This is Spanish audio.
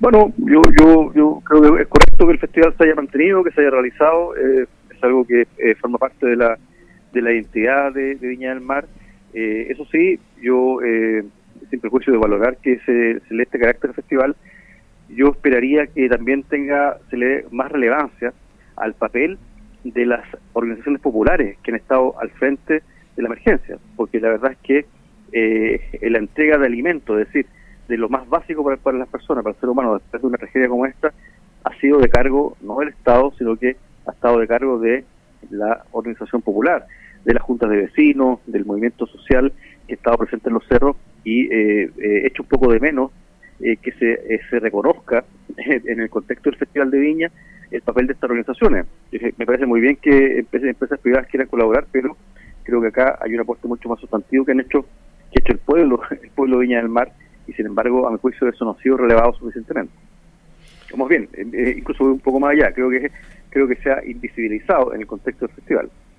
Bueno, yo creo que es correcto que el festival se haya mantenido, que se haya realizado, es algo que forma parte de la identidad de Viña del Mar. Eso sí, yo, sin prejuicio de valorar que se le dé este carácter al festival, yo esperaría que también se le dé más relevancia al papel de las organizaciones populares que han estado al frente de la emergencia, porque la verdad es que la entrega de alimentos, es decir, de lo más básico para las personas, para el ser humano, después de una tragedia como esta, ha sido de cargo no del Estado, sino que ha estado de cargo de la organización popular, de las juntas de vecinos, del movimiento social que ha estado presente en los cerros, y echo un poco de menos que se reconozca en el contexto del Festival de Viña el papel de estas organizaciones. Me parece muy bien que empresas privadas quieran colaborar, pero creo que acá hay un aporte mucho más sustantivo que ha hecho el pueblo de Viña del Mar, y sin embargo, a mi juicio, eso no ha sido relevado suficientemente. Vamos bien, incluso un poco más allá, creo que se ha invisibilizado en el contexto del festival.